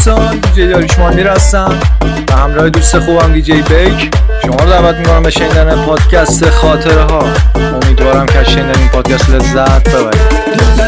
دوستان، دیجی داریوشمان میر هستم و همراه دوست خوبم دیجی بیک شما رو دعوت میکنم به شنیدن پادکست خاطره ها. امیدوارم که از شنیدن این پادکست لذت ببرید.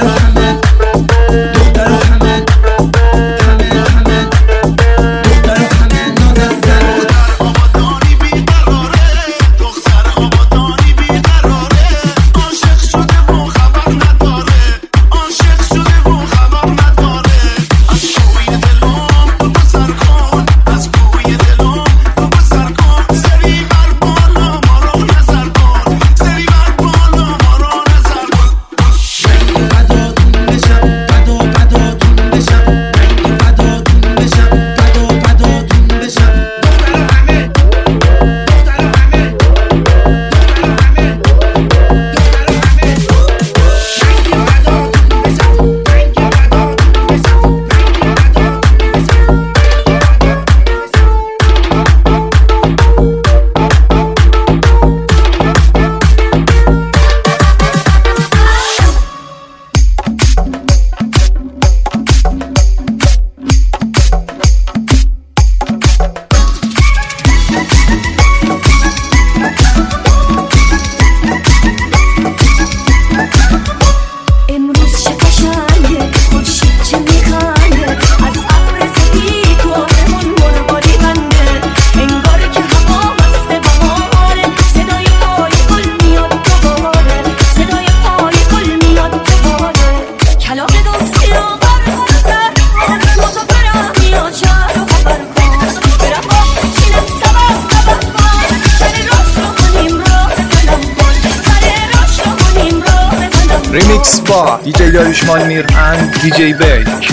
Remix با دیجی داریوشمان میر and دیجی بیک.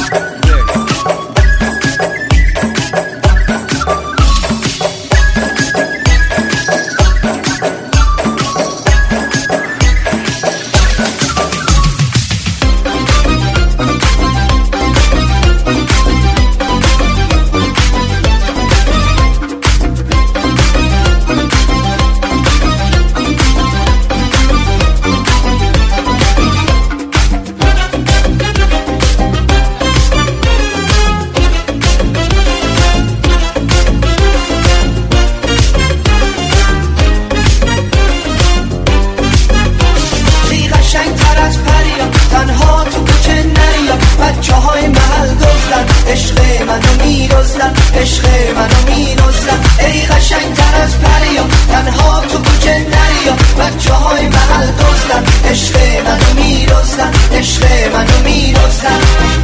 عشق منو می‌دزدن ای قشنگ‌تر از پریا تنها تو کوچه نریا بچه‌های محل دزدن عشق منو می‌دزدن عشق منو می‌دزدن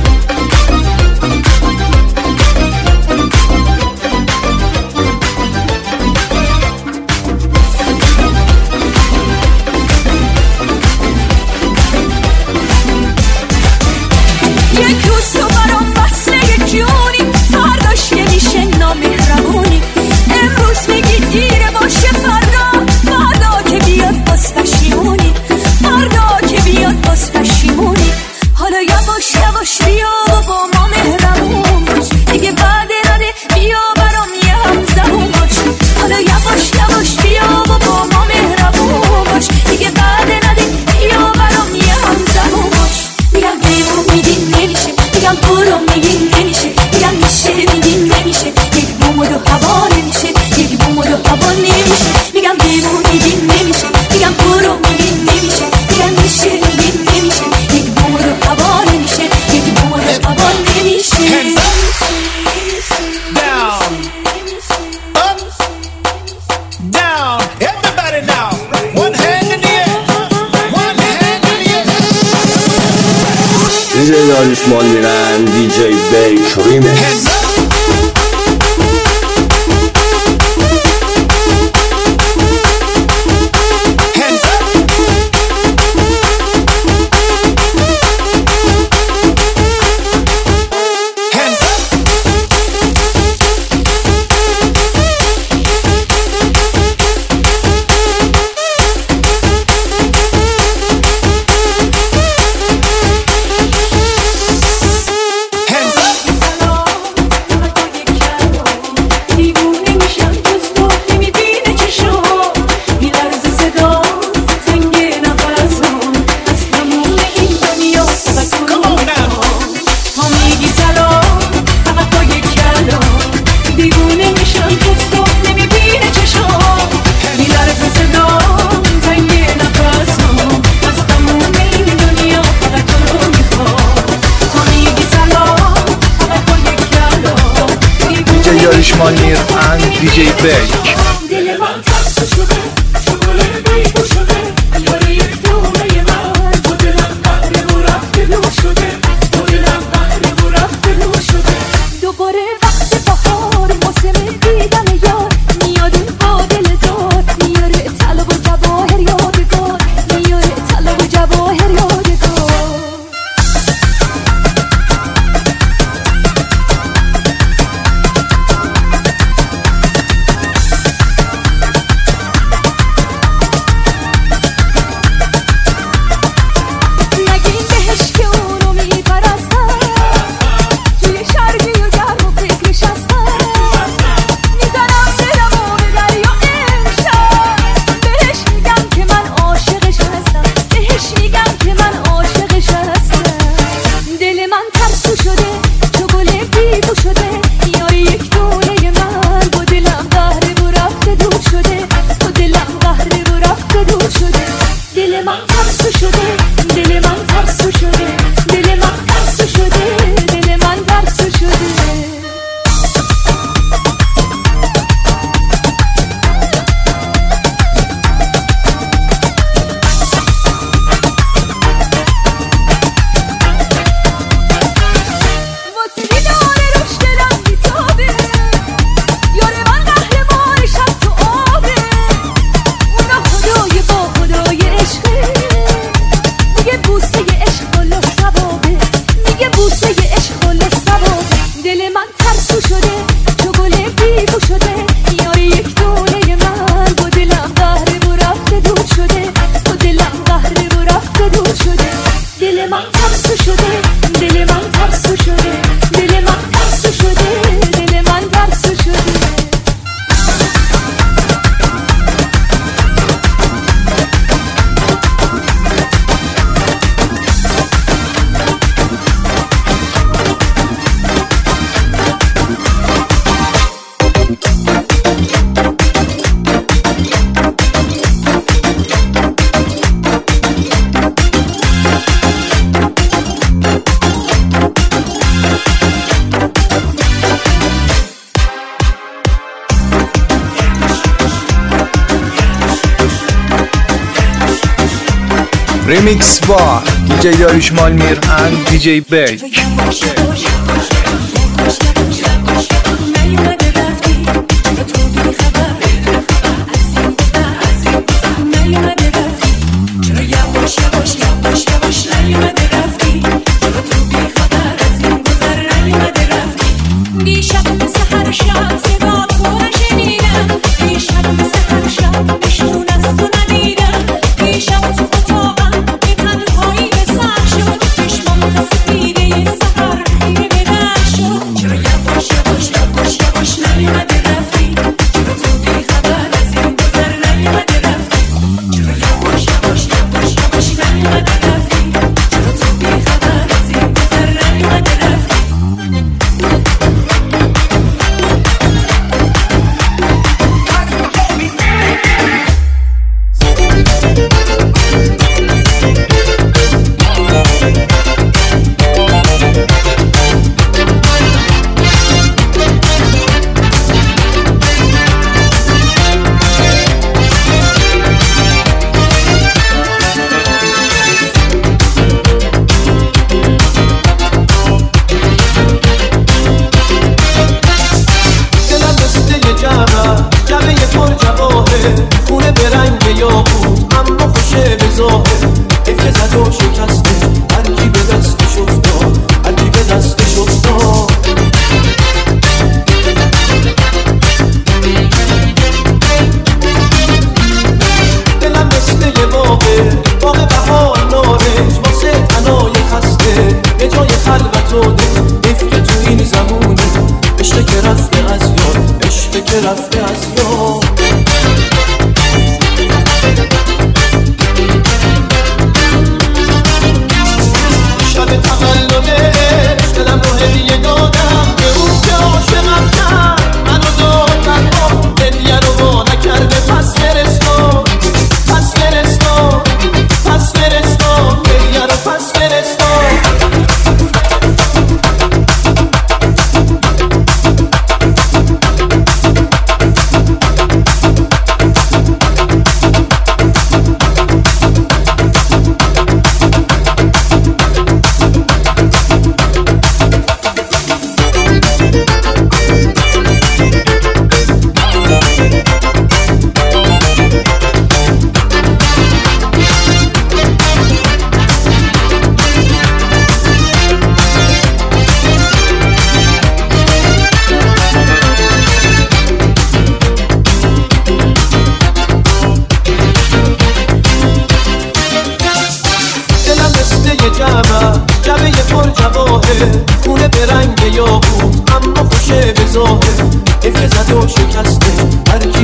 یک روز تو برام وصله یک جونی فرداش که میشه نامهربونی امروز میگی دیره باشه فردا که بیاد باز پشیمونی فردا که بیاد باز پشیمونی حالا یواش یواش بیا با ما مهربون باش دیگه بعد نده بیا برام یه هم زبون باش حالا یواش یواش بیا با ما مهربون باش دیگه بعد نده بیا برام یه هم زبون باش میگم بیرون میگی نمیشه میگم برو میگی نمیشه میگم میشه میگی نمیشه یک بوم و دو هوا نمیشه یک بوم و دو هوا نمیشه میگم بیرون میگی نمیشه میگم برو میگی نمیشه میگم میشه میگی نمیشه یک بوم و دو هوا نمیشه یک بوم و دو هوا نمیشه Down, up, down, everybody now, one hand in the air, one hand in the air. دیجی داریوشمان میرن دیجی بیک ریمیکس. Hands up. داریوش مانیر and DJ بیک. دل من ترسو شده شکلات بیگو شده یاره یک دومه من تو دلم قهره و رفته دور شده تو دلم قهره و رفته دور شده دوباره وقت بهار موسم دیدن یار میاد اون با دل زار میاره طلب و جواهر یادگار میاره طلب و جواهر یادگار ریمیکس با دیجی داریوش مانیر and DJ بیک. مونه به رنگ یاقوت اما خوشه به ظاهر، زد و شکسته هر